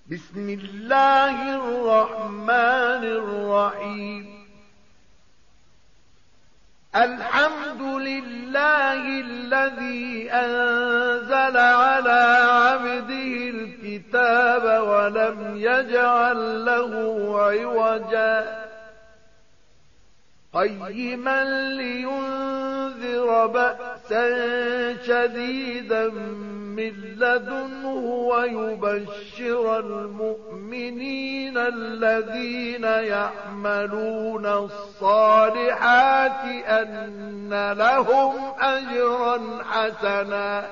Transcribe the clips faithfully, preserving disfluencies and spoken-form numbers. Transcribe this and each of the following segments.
بسم الله الرحمن الرحيم. الحمد لله الذي أنزل على عبده الكتاب ولم يجعل له عوجا قيما لينذر بأسا شديدا من لدنه ويبشر المؤمنين الذين يعملون الصالحات أن لهم أجرا حسنا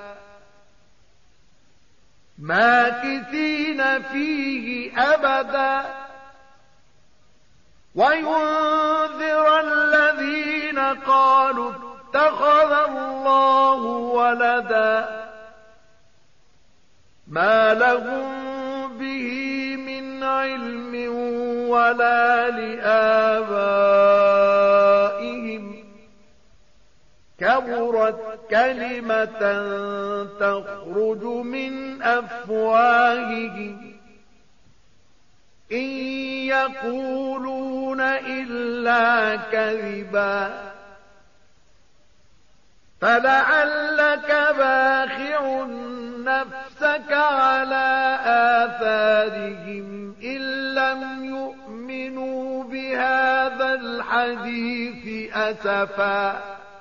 ماكثين فيه أبدا وينذر الذين قالوا اتخذ الله ولدا ما لهم به من علم ولا لآبائهم كبرت كلمة تخرج من أفواههم إن يقولون إلا كذبا فلعلك باخع نفسك على آثارهم إن لم يؤمنوا بهذا الحديث أسفا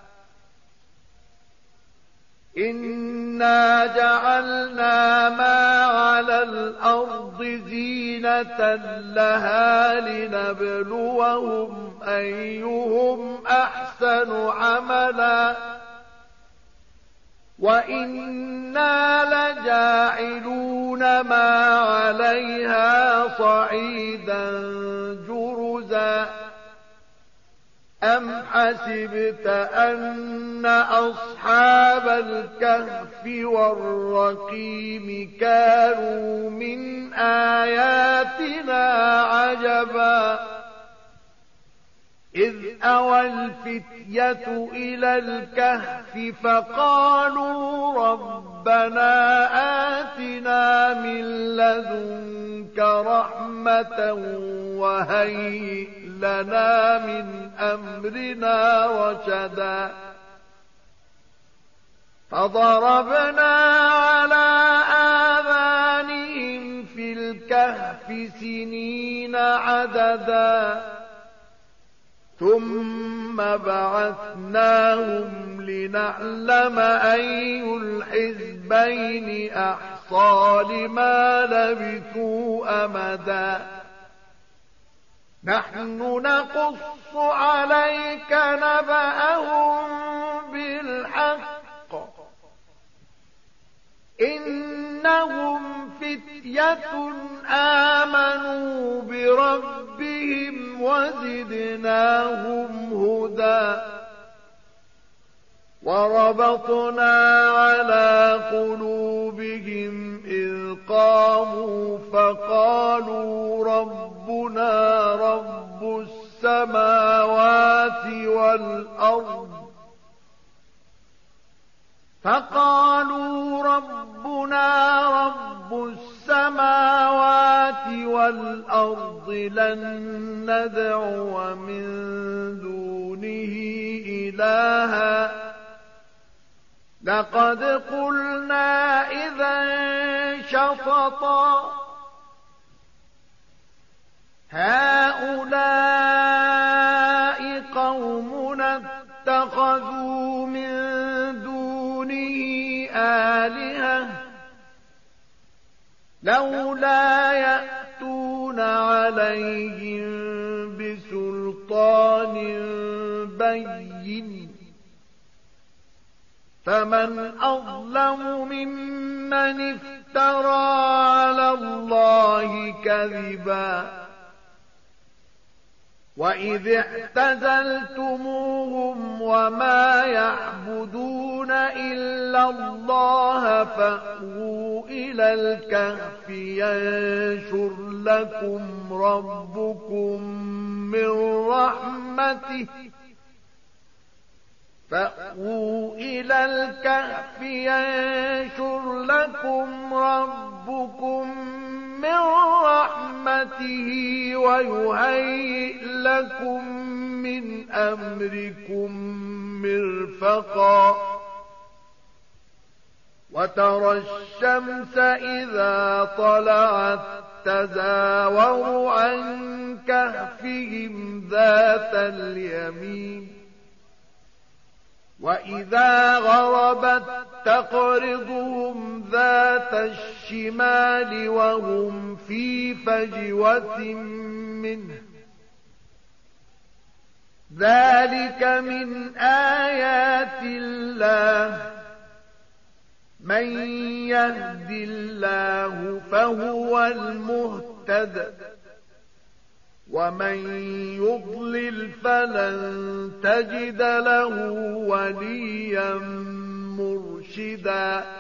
إنا جعلنا ما على الأرض زينة لها لنبلوهم أيهم أحسن عملا وإنا لجاعلون ما عليها صعيدا جرزا أم حسبت أن أصحاب الكهف والرقيم كانوا من آياتنا عجبا إذ أوى الفتية إلى الكهف فقالوا ربنا آتنا من لدنك رحمة وهيئ لنا من أمرنا رشدا فضربنا على آذانهم في الكهف سنين عددا ثم بعثناهم لنعلم أي الحزبين أحصى لما لبثوا أمدا نحن نقص عليك نبأهم بالحق إنهم فتية آمنوا بربهم وزدناهم هدى وربطنا على قلوبهم إذ قاموا فقالوا ربنا رب السماوات والأرض فقالوا ربنا رب السماوات والأرض لن ندعو من دونه إلها لقد قلنا إذا شططا هؤلاء قومنا اتخذوا من دونه آلهة لولا يأتون عليهم بسلطان بين فمن أظلم ممن افترى على الله كذبا وإذ اعتزلتموهم وما يعبدون إلا الله فأووا إلى الكهف ينشر لكم ربكم من رحمته فأووا إلى الكهف ينشر لكم ربكم من رحمته ويهيئ لكم من أمركم مرفقا وترى الشمس إذا طلعت تزاور عن كهفهم ذات اليمين وإذا غربت تقرضهم ذات الشمال وهم في فجوة منه ذلك من آيات الله من يهد الله فهو المهتد ومن يضلل فلن تجد له وليا مرشدا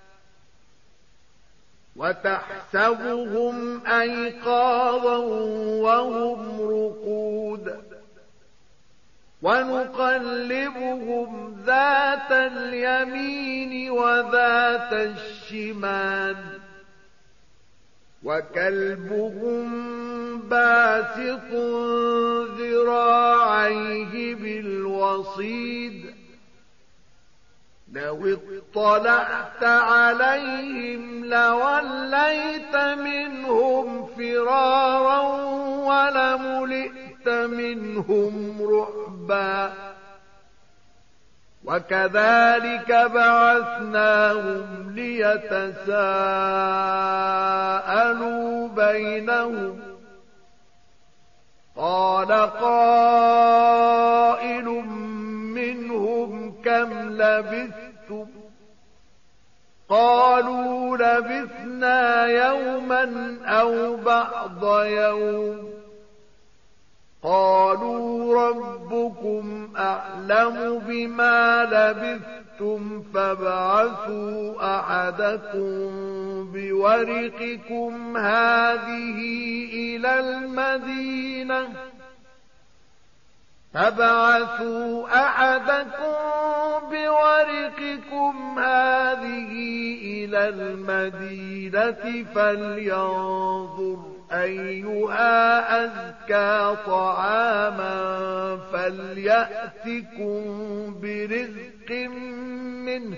وتحسبهم أيقاظا وهم رقود ونقلبهم ذات اليمين وذات الشمال وكلبهم باسط ذراعيه بالوصيد لو اطلعت عليهم لوليت منهم فرارا ولملئت منهم رعبا وكذلك بعثناهم ليتساءلوا بينهم قال قائل منهم كم لبثتم قالوا لبثنا يوما أو بعض يوم قالوا ربكم أعلم بما لبثتم فابعثوا أحدكم بورقكم هذه إلى المدينة فابعثوا أحدكم بورقكم هذه إلى المدينة فلينظر أيها أزكى طعاما فليأتكم برزق منه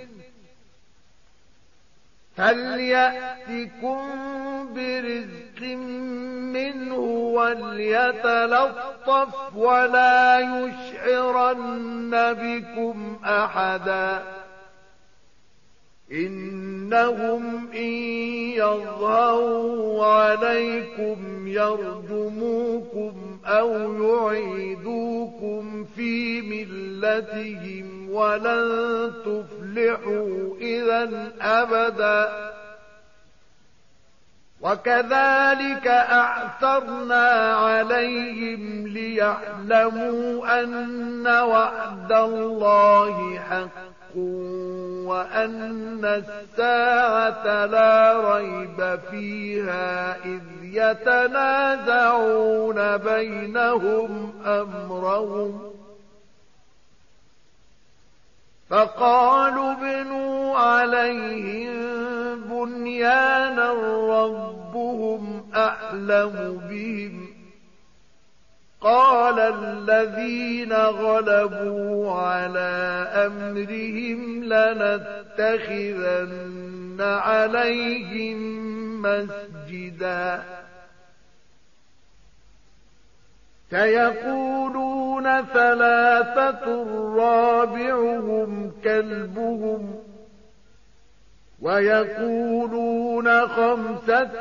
فليأتكم برزق منه وليتلطف ولا يشعرن بكم أحدا إنهم إن يظهروا عليكم يرجموكم أو يعيدوكم في ملتهم ولن تفلحوا إذا أبدا وكذلك أعثرنا عليهم ليعلموا أن وعد الله حق وأن الساعة لا ريب فيها إذ يتنازعون بينهم أمرهم فقالوا ابنوا عليهم بنيانا ربهم أعلم بهم قال الذين غلبوا على أمرهم لنتخذن عليهم مسجدا سيقولون ثلاثة رابعهم كلبهم ويقولون خمسة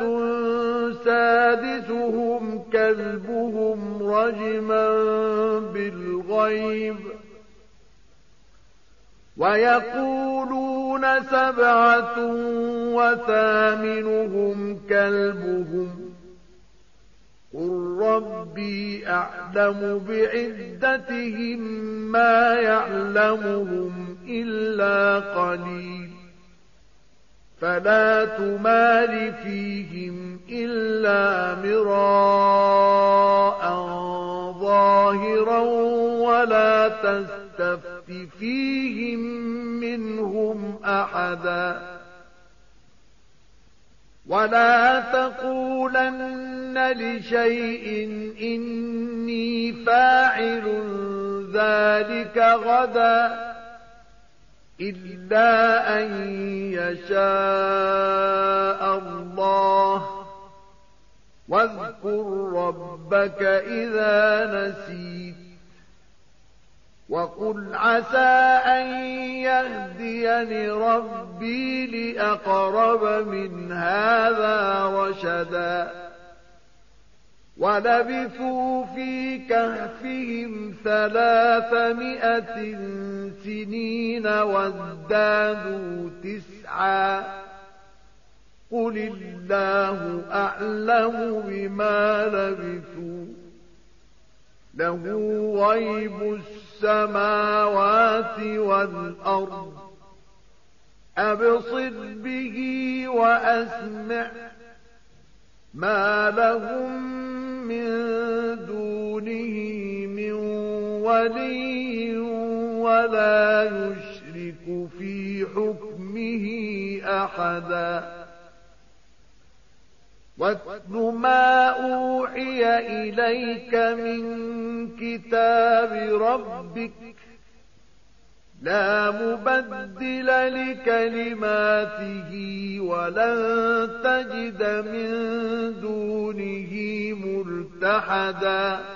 سادسهم كلبهم رجما بالغيب ويقولون سبعة وثامنهم كلبهم قل ربي أعلم بعدتهم ما يعلمهم إلا قليل فلا تمار فيهم إلا مراء ظاهرا ولا تستفت فيهم منهم أحدا ولا تقولن لشيء إني فاعل ذلك غدا إلا أن يشاء الله واذكر ربك إذا نسيت وقل عسى أن يهديني ربي لأقرب من هذا رشدا ولبثوا في كهفهم ثلاثمائة سنين وازدادوا تسعا قل الله أعلم بما لبثوا له غيب السماوات والأرض أبصر به وأسمع ما لهم من دونه من ولي ولا يشرك في حكمه أحدا واتل ما أوحي إليك من كتاب ربك لا مبدل لكلماته ولن تجد من دونه ملتحدا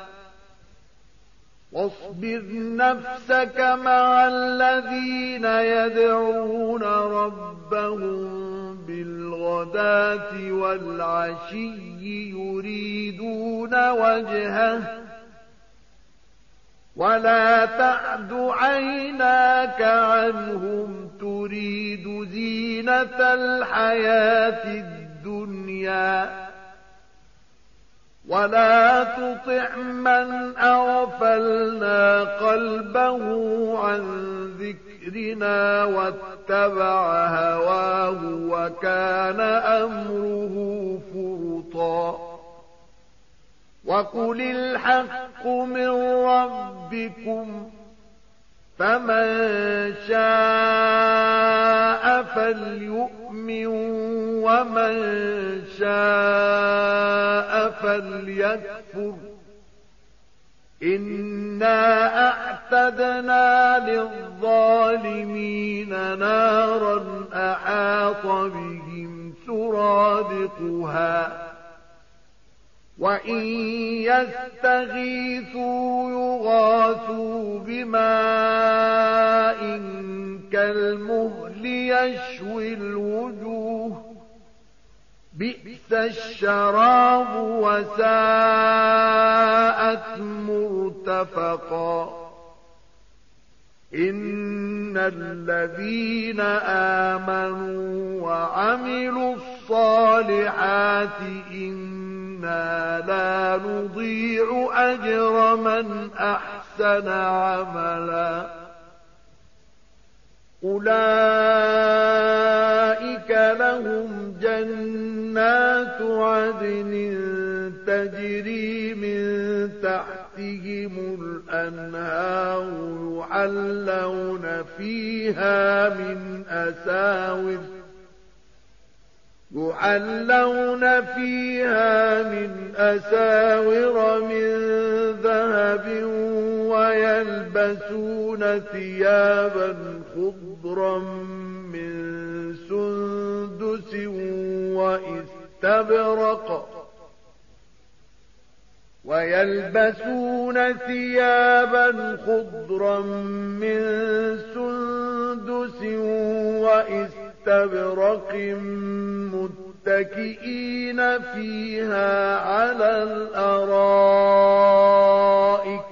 واصبر نفسك مع الذين يدعون ربهم بالغداة والعشي يريدون وجهه ولا تعد عيناك عنهم تريد زينة الحياة الدنيا ولا تطع من أغفلنا قلبه عن ذكرنا واتبع هواه وكان أمره فرطا وقل الحق من ربكم فمن شاء فليؤمن ومن شاء فليكفر إنا أعتدنا للظالمين نارا أحاط بهم سرادقها وإن يستغيثوا يغاثوا بماء كالمهل يشوي الوجوه بئس الشراب وساءت مرتفقا إن الذين آمنوا وعملوا الصالحات إنا لا نضيع أجر من أحسن عملا أولئك لهم جنات عدن تجري من تحتهم الأنهار يحلون فيها من أساور يحلون فيها من أساور من ذهب ويلبسون ثيابا خضرا من سندس وإستبرق ويلبسون ثيابا خضرا من سندس وإستبرق متكئين فيها على الأرائك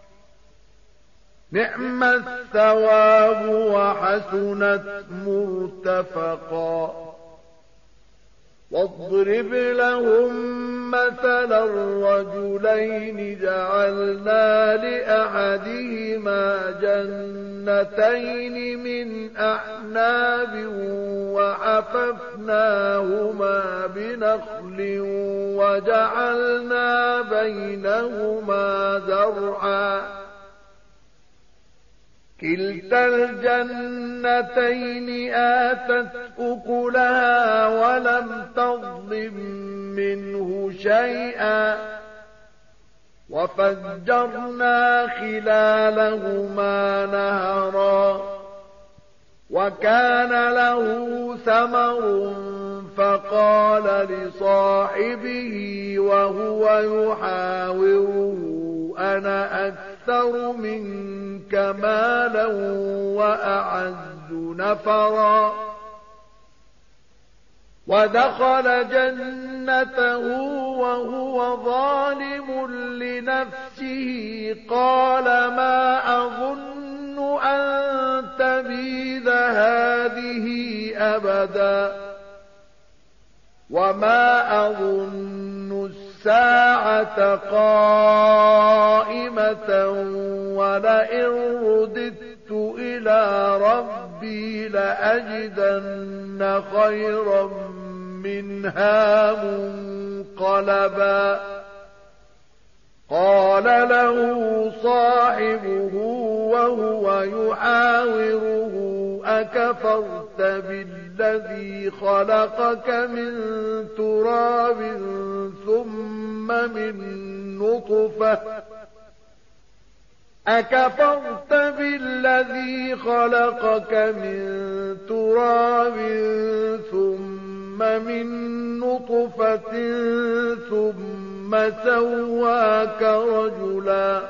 نعم الثواب وحسنت مرتفقا واضرب لهم مثلا الرجلين جعلنا لأحدهما جنتين من أعناب وحففناهما بنخل وجعلنا بينهما زرعا كلتا الجنتين آتت أكلها ولم تظلم منه شيئا وفجرنا خلالهما نهرا وكان له ثمر فقال لصاحبه وهو يحاوره أنا أكثر منك مالا وأعز نفرا ودخل جنته وهو ظالم لنفسه قال ما أظن أن تبيد هذه أبدا وما أظن الساعة قائمة ولئن رددت إلى ربي لأجدن خيرا منها منقلبا قال له صاحبه وهو يحاوره أكفرت بالذي خلقك من تراب ثم من نطفة أكفرت بالذي خلقك من تراب ثم من نطفة ثم سواك رجلا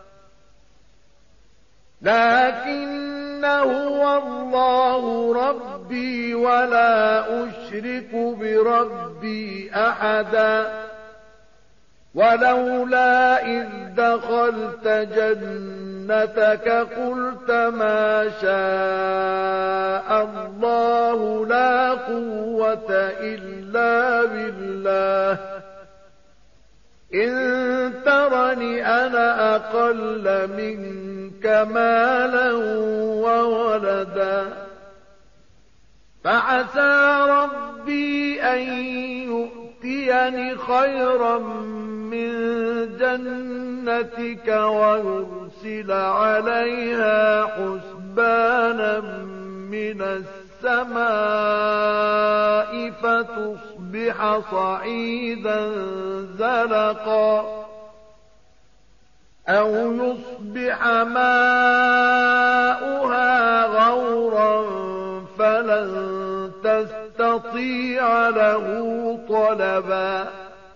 لكن هو الله ربي ولا أشرك بربي أحدا ولولا إذ دخلت جنتك قلت ما شاء الله لا قوة إلا بالله إن ترني أنا أقل منك مالا وولدا فعسى ربي أن يؤتيني خيرا من جنتك ويرسل عليها حسبانا من السماء فتصبح صعيدا زلقا أو يصبح ماؤها غورا فلن تستطيع له طلبا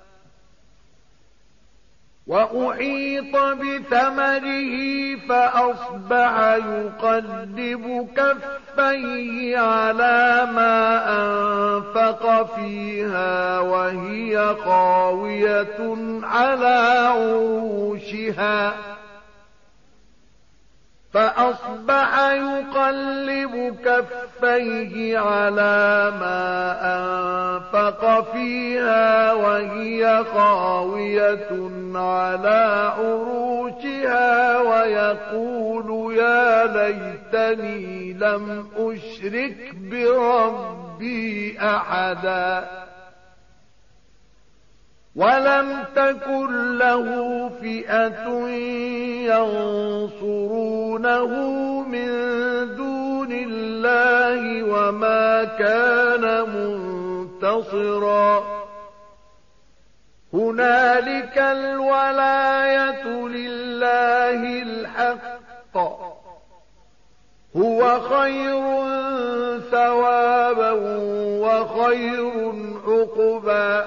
وأحيط بثمره فأصبح يقلب كفيه على ما أنفق فيها وهي خاوية على عروشها فأصبح يقلب كفيه على ما أنفق فيها وهي خاوية على عروشها ويقول يا ليتني لم أشرك بربي أحدا ولم تكن له فئة ينصرونه من دون الله وما كان منتصرا هنالك الولاية لله الحق هو خير ثوابا وخير عقبا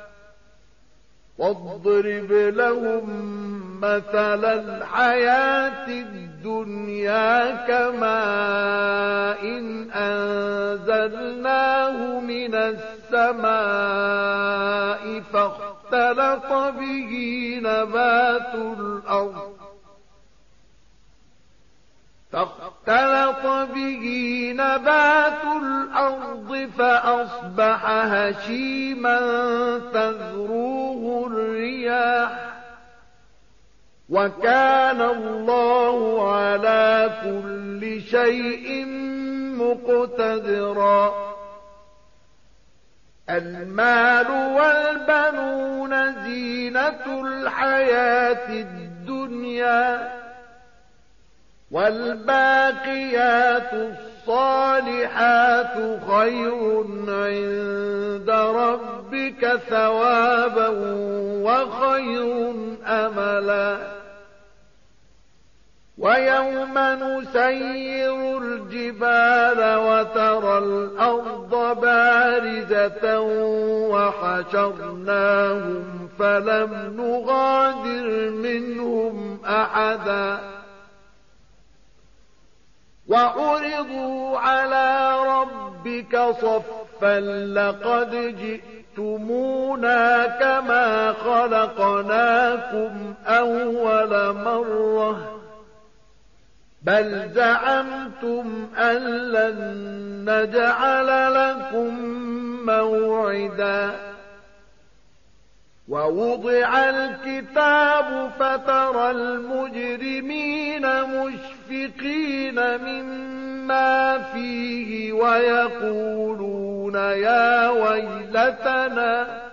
واضرب لهم مثل الحياة الدنيا كماء إن أنزلناه من السماء فاختلط به نبات الأرض فاختلط به نبات الأرض فأصبح هشيما تذروه الرياح وكان الله على كل شيء مقتدرا المال والبنون زينة الحياة الدنيا والباقيات الصالحات خير عند ربك ثوابا وخير أملا ويوم نسير الجبال وترى الأرض بارزة وحشرناهم فلم نغادر منهم أحدا وعرضوا على ربك صفا لقد جئتمونا كما خلقناكم أول مرة بل زعمتم أن لن نجعل لكم موعدا ووضع الكتاب فترى المجرمين مشفقين مما فيه ويقولون يا ويلتنا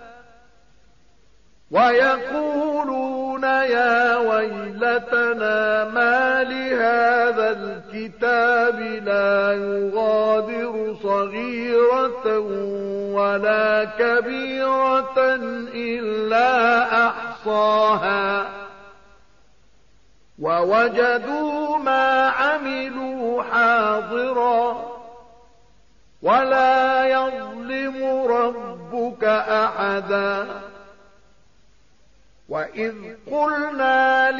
ويقولون يا ويلتنا ما لهذا الكتاب لا يغادر صغيرة ولا كبيرة إلا أحصاها ووجدوا ما عملوا حاضرا ولا يظلم ربك أحدا وإذ قلنا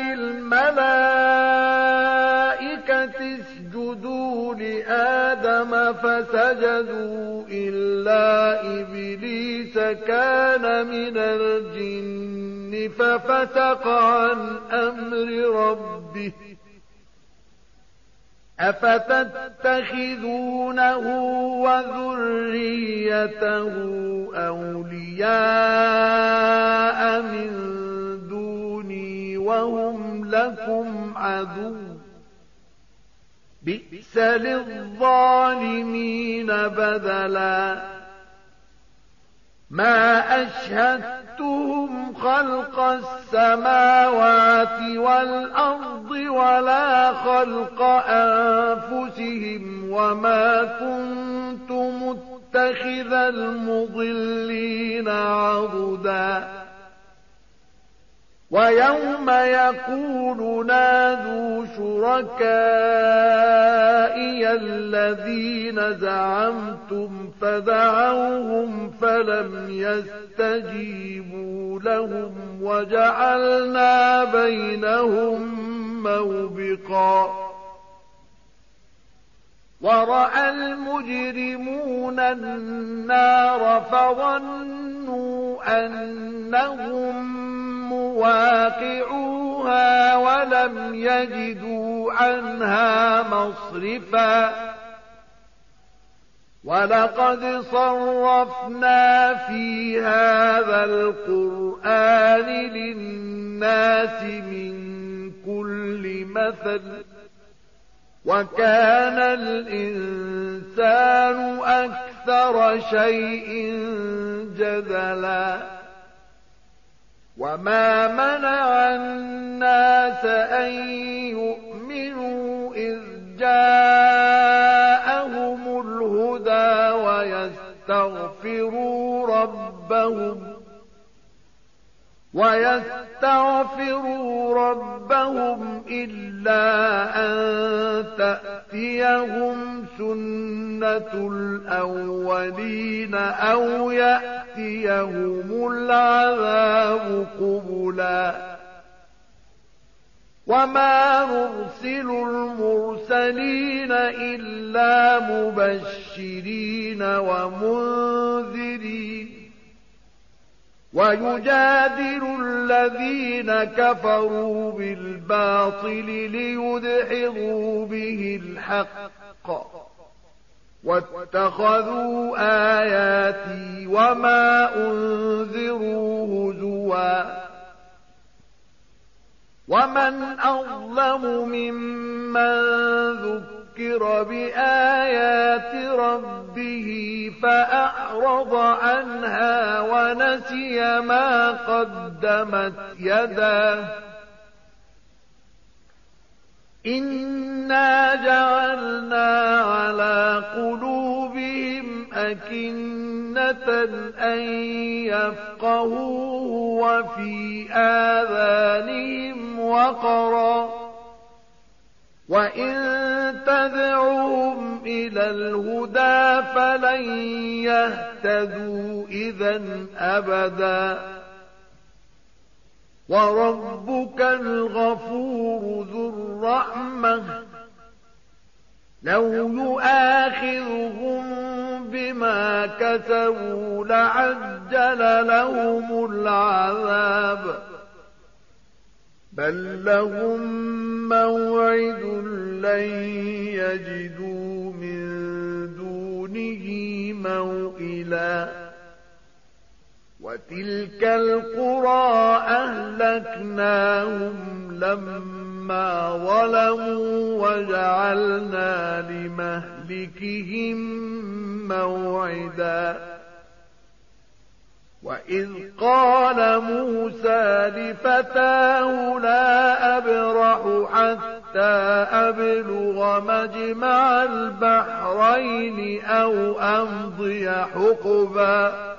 للملائكة اسجدوا لآدم فسجدوا إلا إبليس كان من الجن ففسق عن أمر ربه أفتتخذونه وذريته أولياء من دوني وهم لكم عدو بئس للظالمين بدلا ما أشهدتهم خلق السماوات والأرض ولا خلق أنفسهم وما كنت متخذ المضلين عضدا ويوم يقول نادوا شركائي الذين زعمتم فدعوهم فلم يستجيبوا لهم وجعلنا بينهم موبقا ورأى المجرمون النار فظنوا أنهم مواقعوها ولم يجدوا عنها مصرفا ولقد صرفنا في هذا القرآن للناس من كل مثل وكان الإنسان أكثر شيء جدلا وما منع الناس أن يؤمنوا إذ جاءهم الهدى ويستغفروا ربهم ويستغفروا ربهم إلا أن تأتيهم سنة الأولين أو يأتيهم العذاب قبلا وما نرسل المرسلين إلا مبشرين ومنذرين ويجادل الذين كفروا بالباطل ليدحضوا به الحق واتخذوا آياتي وما أنذروا هزوا ومن أظلم ممن ذكر بآيات ربه فأعرض عنها ونسي ما قدمت يداه إنا جعلنا على قلوبهم أكنة أن يفقهوه وفي آذانهم وقرا وإن تدعوهم إلى الهدى فلن يهتدوا إذا أبدا وربك الغفور ذو الرحمة لو يؤاخذهم بما كسبوا لعجل لهم العذاب بل لهم موعد لن يجدوا من دونه موئلا وتلك القرى أهلكناهم لما ظلموا وجعلنا لمهلكهم موعدا وإذ قال موسى لفتاه لا أبرح حتى أبلغ مجمع البحرين أو أمضي حقبا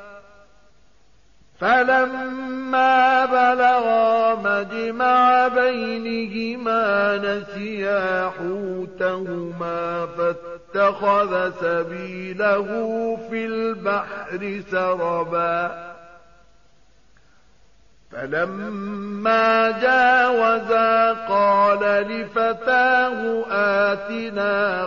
فلما بلغا مجمع بينهما نسيا حوتهما فاتخذ سبيله في البحر سربا فلما جاوزا قال لفتاه آتنا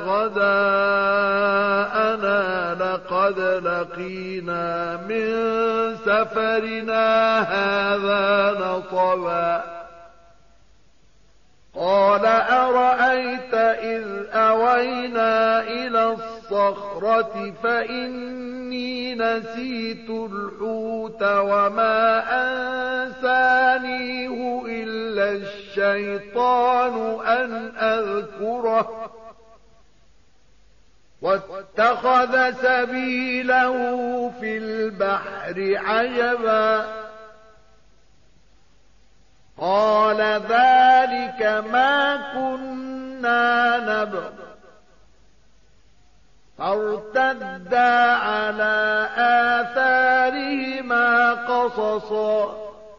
غداءنا لقد لقينا من سفرنا هذا نصبا قال أرأيت إذ أوينا إلى الصخرة فإني نسيت الحوت وما أنسانيه إلا الشيطان أن أذكره واتخذ سبيله في البحر عجبا قال ذلك ما كنا نبغ فارتدا على آثارهما قصصا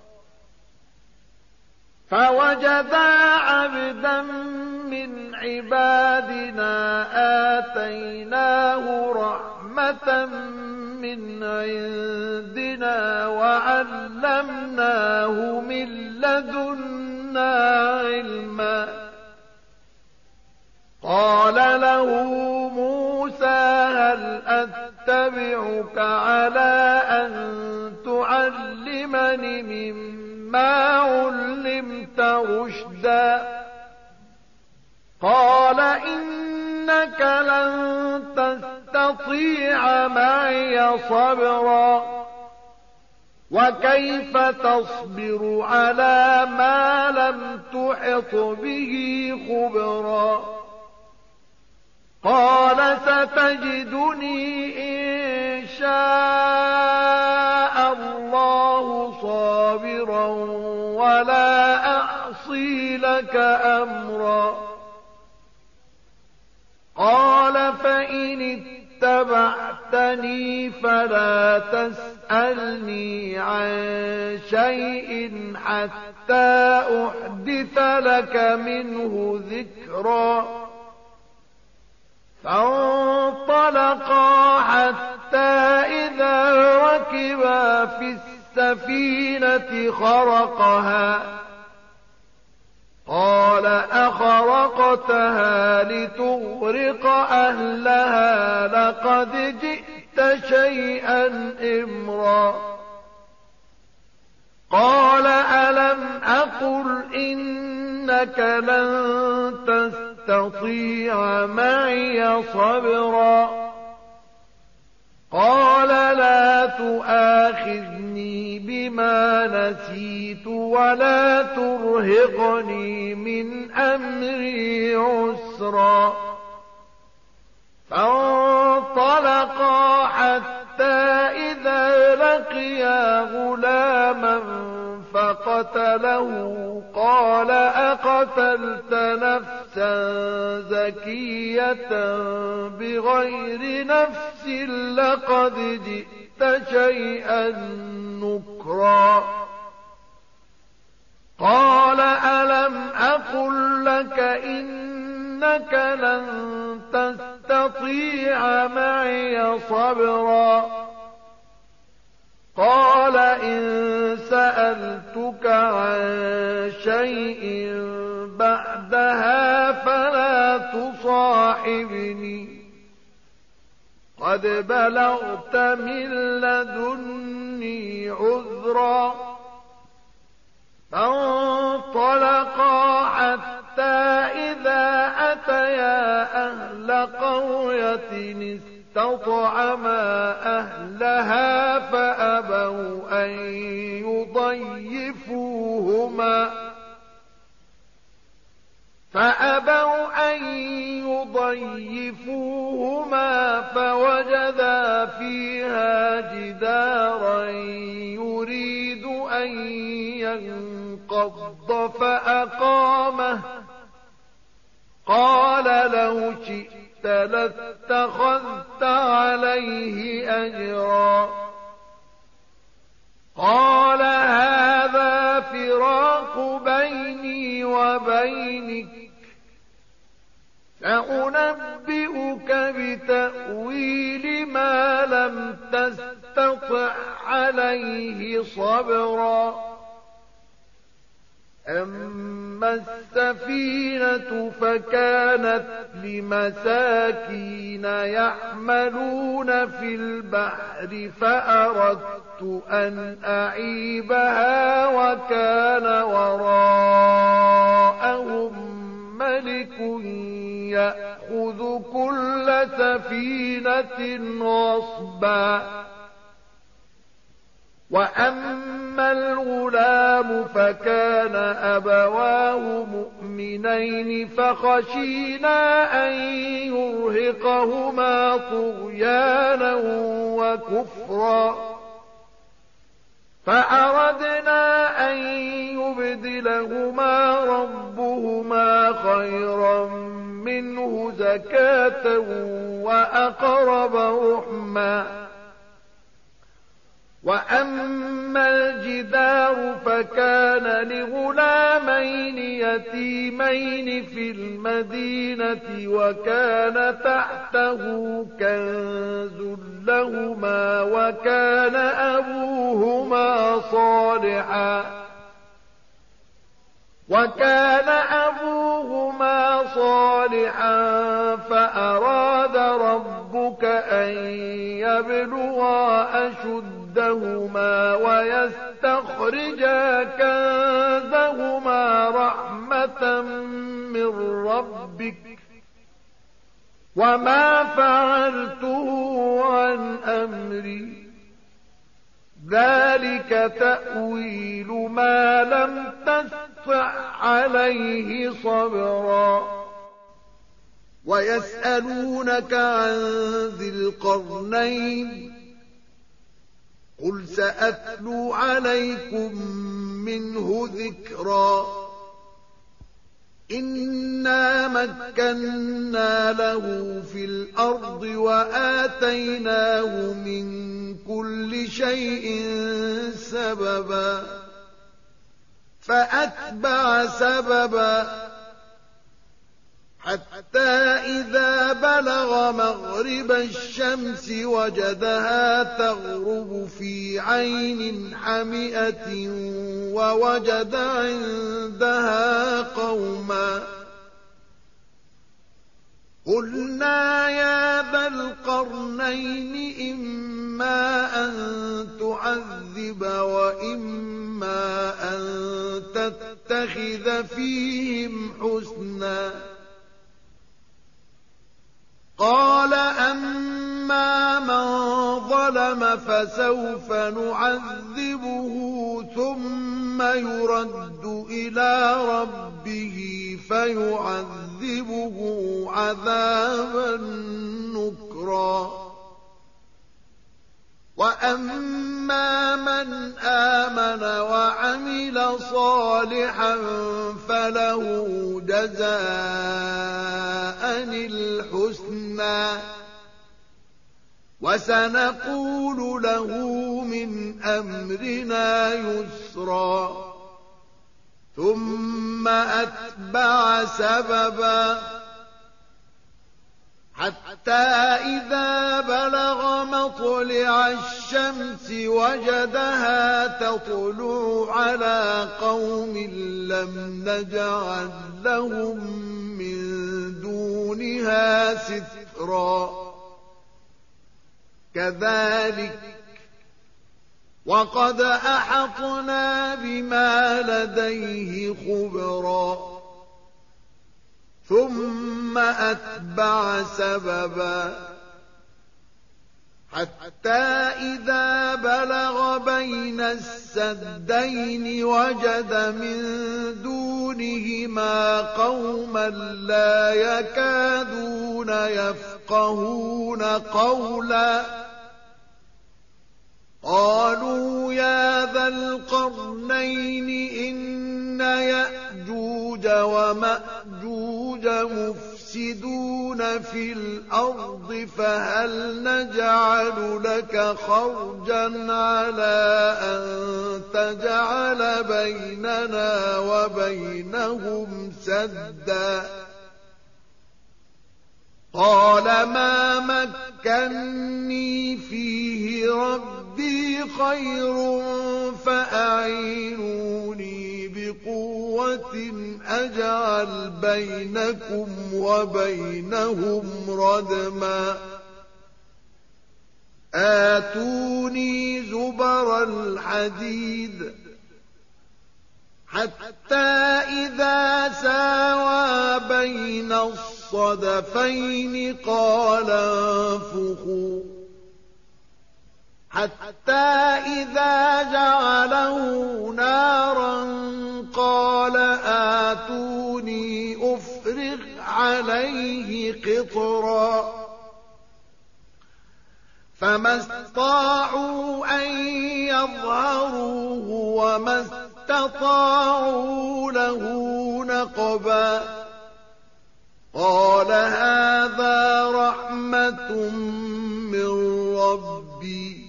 فوجدا عبدا من عبادنا آتيناه رحمة من عندنا وعلمناه من لدنا علما قال له موسى هل أتبعك على أن تعلمني مما علمت رشدا قال إنك لن تستطيع معي صبرا وكيف تصبر على ما لم تحط به خبرا قال ستجدني إن شاء الله صابرا ولا أعصي لك أمرا قال فإن اتبعتني فلا تسألني عن شيء حتى أحدث لك منه ذكرا فانطلقا حتى إذا ركبا في السفينة خرقها قال أخرقتها لتغرق أهلها لقد جئت شيئا إمرا قال ألم أقل إنك لن تستطيع معي صبرا قال لا تؤاخذني بما نسيت ولا ترهقني من أمري عسرا فانطلقا حتى إذا لقيا غلاما فقتله قال أقتلت نفسا زكية بغير نفس لقد جئت شيئا نكرا قال ألم أقل لك إنك لن تستطيع معي صبرا قال إن سألتك عن شيء بعدها فلا تصاحبني قد بلغت من لدني عذرا فانطلقا حتى إذا أتيا أهل قرية استطعما أهلها فأبوا أن يضيفوهما فأبوا أن يضيفوهما فوجدا فيها جدارا يريد أن ينقض فأقامه قال لو شئت لاتخذت عليه أجرا قال هذا فراق بيني وبينك سأنبئك بتأويل ما لم تستطع عليه صبرا أما السفينة فكانت لمساكين يعملون في البحر فأردت أن أعيبها وكان وراءهم ملك يأخذ كل سفينة غصبا وأما الغلام فكان أبواه مؤمنين فخشينا أن يرهقهما طغيانا وكفرا فأردنا أن يبدلهما ربهما خيرا منه زكاة وأقرب رحما وأما الجدار فكان لغلامين يتيمين في المدينة وكان تحته كنز لهما وكان أبوهما صالحا وكان أبوهما صالحا فأراد ربك أن يبلغا أشدهما ويستخرجا كنزهما رحمة من ربك وما فعلته عن أمري ذلك تأويل ما لم تستطع عليه صبرا ويسألونك عن ذي القرنين قل سأتلو عليكم منه ذكرا إنا مكنا له في الأرض وآتيناه من كل شيء سببا فأتبع سببا حتى إذا بلغ مغرب الشمس وجدها تغرب في عين حمئة ووجد عندها قوما قلنا يا ذا القرنين إما أن تعذب وإما أن تتخذ فيهم حسنا قال أما من ظلم فسوف نعذبه ثم يرد إلى ربه فيعذبه عذابا نكرا وأما من آمن وعمل وعمل صالحا فله جزاء الحسنى وسنقول له من أمرنا يسرا ثم أتبع سببا حتى إذا بلغ مطلع الشمس وجدها تطلع على قوم لم نجعل لهم من دونها سترا كذلك وقد أحطنا بما لديه خبرا ثم أتبع سببا حتى إذا بلغ بين السدين وجد من دونهما قوما لا يكادون يفقهون قولا قالوا يا ذا القرنين إن يأجوج ومأجوج مفسدون في الأرض فهل نجعل لك خرجا على أن تجعل بيننا وبينهم سدا قال ما مكني فيه ربي خير فأعينوني بقوة أجعل بينكم وبينهم ردما آتوني زبر الحديد حتى إذا ساوى بين الصدفين قال انفخوا حتى إذا جعله نارا قال آتوني أفرغ عليه قطرا فما استطاعوا أن يظهروه وما استطاعوا له نقبا قال هذا رحمة من ربي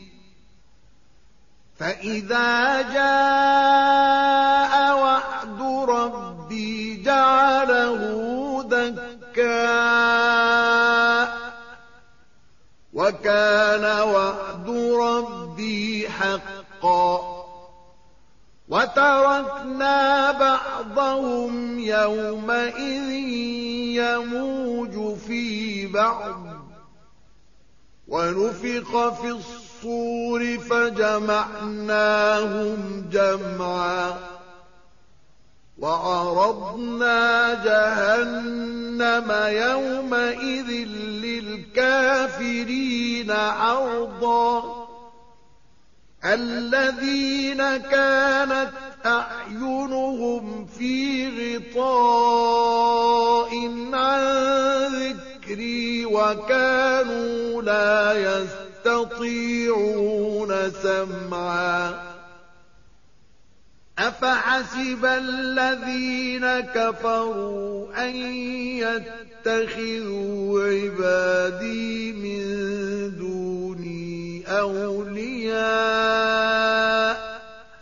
فإذا جاء وعد ربي جعله دكاء وكان وعد ربي حقا وتركنا بعضهم يومئذ يموج في بعض ونفخ في الصور فجمعناهم جمعا وعرضنا جهنم يومئذ للكافرين عرضا الذين كانت أعينهم في غطاء عن ذكري وكانوا لا يستطيعون سمعا أفحسب الذين كفروا أن يتخذوا عبادي من دوني أولياء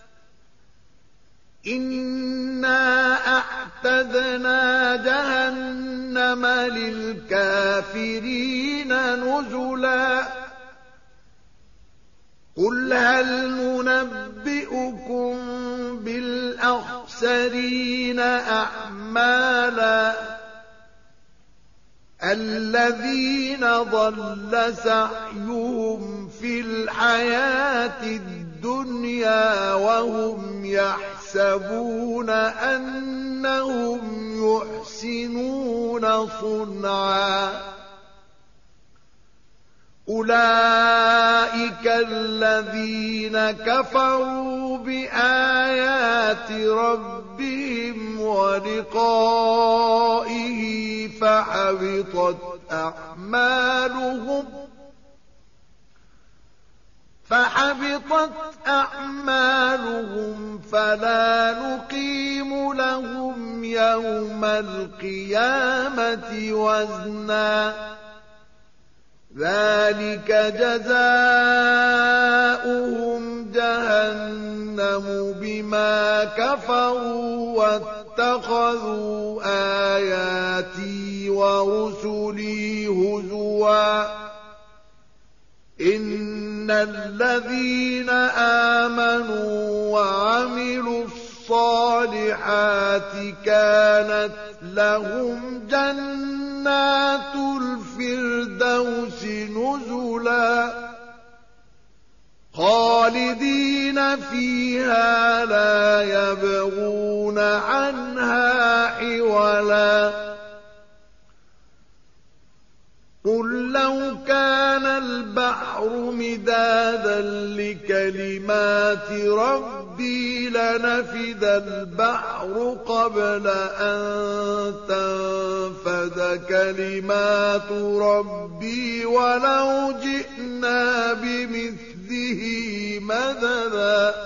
إنا أعتدنا جهنم للكافرين نزلا قل هل ننبئكم بالأخسرين أعمالا الذين ضل سعيهم في الحياة الدنيا وهم يحسبون أنهم يحسنون صنعا أولئك الذين كفروا بآيات ربهم ولقائه فحبطت أعمالهم فحبطت أعمالهم فلا نقيم لهم يوم القيامة وزنا ذلك جزاؤهم جهنم بما كفروا واتخذوا آياتي ورسلي هزوا إن الذين آمنوا وعملوا الصالحات كانت لهم جنات الفردوس نزلا خالدين فيها لا يبغون عنها حولا قل لو كان البحر مدادا لكلمات ربي لنفد البحر قبل أن تنفد كلمات ربي ولو جئنا بمثله مددا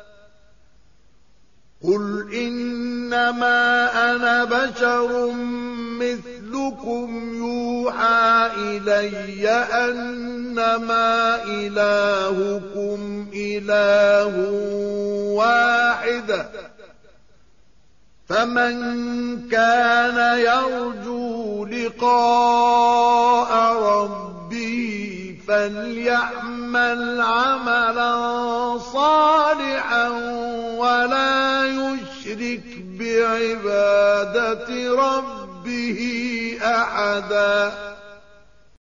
قل إنما أنا بشر مثلكم يوحى إلي أنما إلهكم إله واحد فمن كان يرجو لقاء ربه فليعمل عملا صالحا ولا يشرك بعبادة ربه أحدا